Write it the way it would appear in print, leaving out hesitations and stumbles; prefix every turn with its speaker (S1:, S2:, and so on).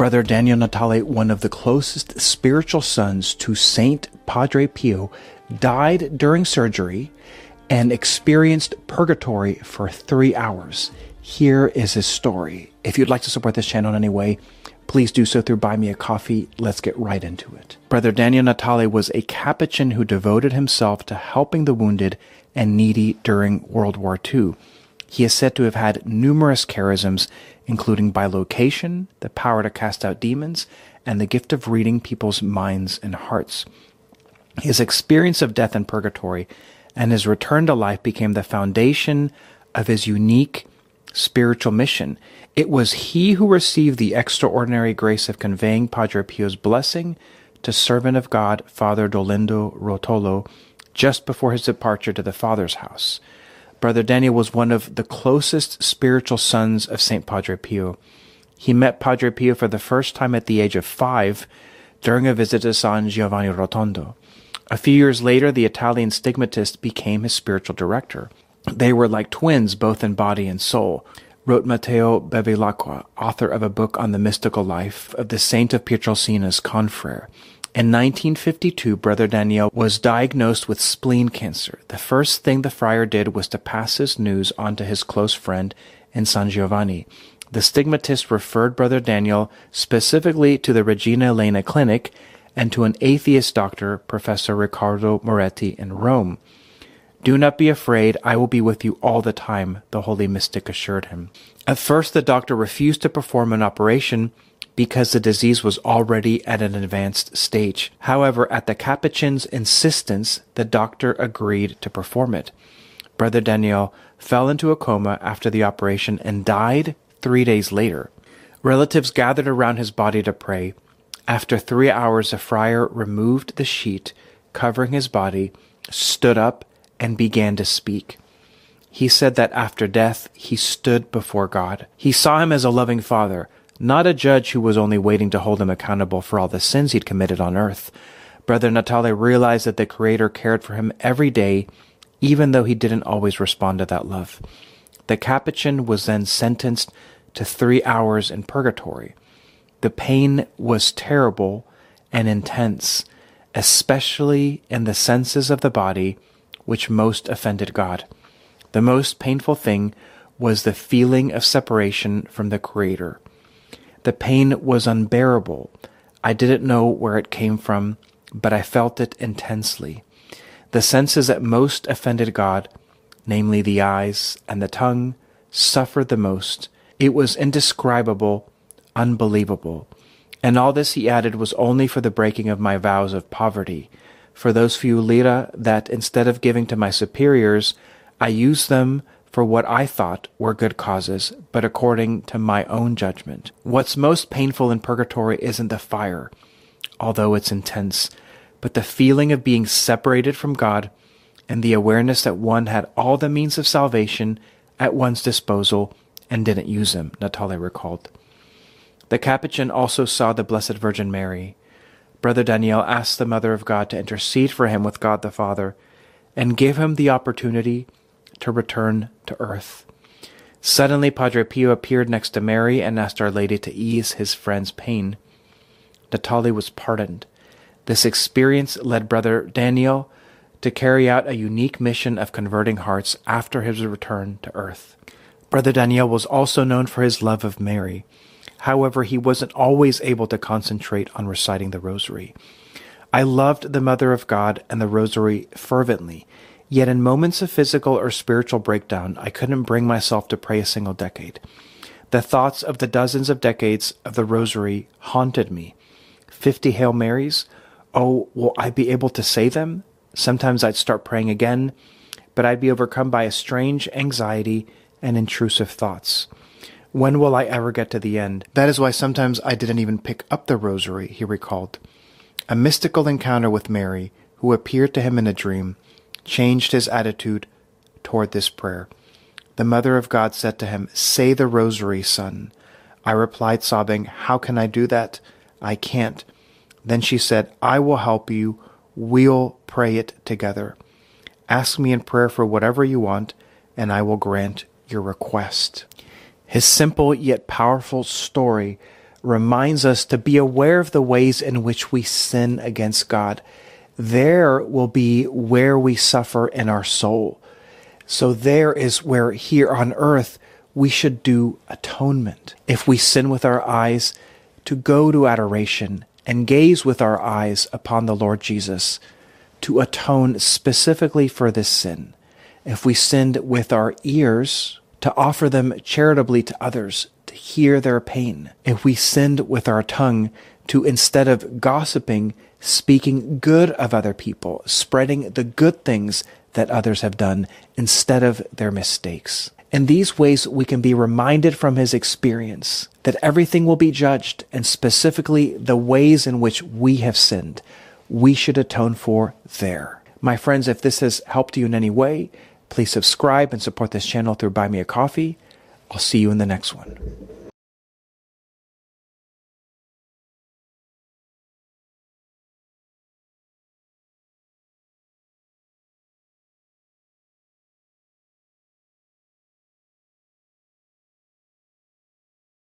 S1: Brother Daniel Natale, one of the closest spiritual sons to Saint Padre Pio, died during surgery and experienced purgatory for 3 hours. Here is his story. If you'd like to support this channel in any way, please do so through Buy Me a Coffee. Let's get right into it. Brother Daniel Natale was a Capuchin who devoted himself to helping the wounded and needy during World War II. He is said to have had numerous charisms, including bilocation, the power to cast out demons, and the gift of reading people's minds and hearts. His experience of death and purgatory and his return to life became the foundation of his unique spiritual mission. It was he who received the extraordinary grace of conveying Padre Pio's blessing to servant of God, Father Dolindo Rotolo, just before his departure to the Father's house. Brother Daniel was one of the closest spiritual sons of St. Padre Pio. He met Padre Pio for the first time at the age of 5 during a visit to San Giovanni Rotondo. A few years later, the Italian stigmatist became his spiritual director. They were like twins, both in body and soul, wrote Matteo Bevilacqua, author of a book on the mystical life of the saint of Pietrelcina's confrere. In 1952, Brother Daniel was diagnosed with spleen cancer. The first thing the friar did was to pass his news on to his close friend in San Giovanni. The stigmatist referred Brother Daniel specifically to the Regina Elena Clinic and to an atheist doctor, Professor Riccardo Moretti, in Rome. "Do not be afraid, I will be with you all the time," the holy mystic assured him. At first, the doctor refused to perform an operation because the disease was already at an advanced stage. However, at the Capuchin's insistence, the doctor agreed to perform it. Brother Daniel fell into a coma after the operation and died 3 days later. Relatives gathered around his body to pray. After 3 hours, the friar removed the sheet covering his body, stood up, and began to speak. He said that after death, he stood before God. He saw him as a loving father, not a judge who was only waiting to hold him accountable for all the sins he'd committed on earth. Brother Natale realized that the Creator cared for him every day, even though he didn't always respond to that love. The Capuchin was then sentenced to 3 hours in purgatory. The pain was terrible and intense, especially in the senses of the body, which most offended God. The most painful thing was the feeling of separation from the Creator. The pain was unbearable. I didn't know where it came from, but I felt it intensely. The senses that most offended God, namely the eyes and the tongue, suffered the most. It was indescribable, unbelievable. And all this, he added, was only for the breaking of my vows of poverty, for those few lira that, instead of giving to my superiors, I used them for what I thought were good causes, but according to my own judgment. What's most painful in purgatory isn't the fire, although it's intense, but the feeling of being separated from God and the awareness that one had all the means of salvation at one's disposal and didn't use them, Natale recalled. The Capuchin also saw the Blessed Virgin Mary. Brother Daniel asked the Mother of God to intercede for him with God the Father and give him the opportunity to return to earth. Suddenly, Padre Pio appeared next to Mary and asked Our Lady to ease his friend's pain. Natale was pardoned. This experience led Brother Daniel to carry out a unique mission of converting hearts after his return to earth. Brother Daniel was also known for his love of Mary. However, he wasn't always able to concentrate on reciting the Rosary. I loved the Mother of God and the Rosary fervently, yet in moments of physical or spiritual breakdown, I couldn't bring myself to pray a single decade. The thoughts of the dozens of decades of the Rosary haunted me. 50 Hail Marys? Oh, will I be able to say them? Sometimes I'd start praying again, but I'd be overcome by a strange anxiety and intrusive thoughts. When will I ever get to the end? That is why sometimes I didn't even pick up the Rosary, he recalled. A mystical encounter with Mary, who appeared to him in a dream, changed his attitude toward this prayer. The Mother of God said to him, "Say the Rosary, son." I replied, sobbing, "How can I do that? I can't." Then she said, "I will help you. We'll pray it together. Ask me in prayer for whatever you want, and I will grant your request." His simple yet powerful story reminds us to be aware of the ways in which we sin against God. There will be where we suffer in our soul. So there is where here on earth we should do atonement. If we sin with our eyes, to go to adoration and gaze with our eyes upon the Lord Jesus, to atone specifically for this sin. If we sinned with our ears, to offer them charitably to others, to hear their pain. If we sinned with our tongue, to instead of gossiping, speaking good of other people, spreading the good things that others have done instead of their mistakes. In these ways, we can be reminded from his experience that everything will be judged, and specifically the ways in which we have sinned, we should atone for there. My friends, if this has helped you in any way, please subscribe and support this channel through Buy Me a Coffee. I'll see you in the next one.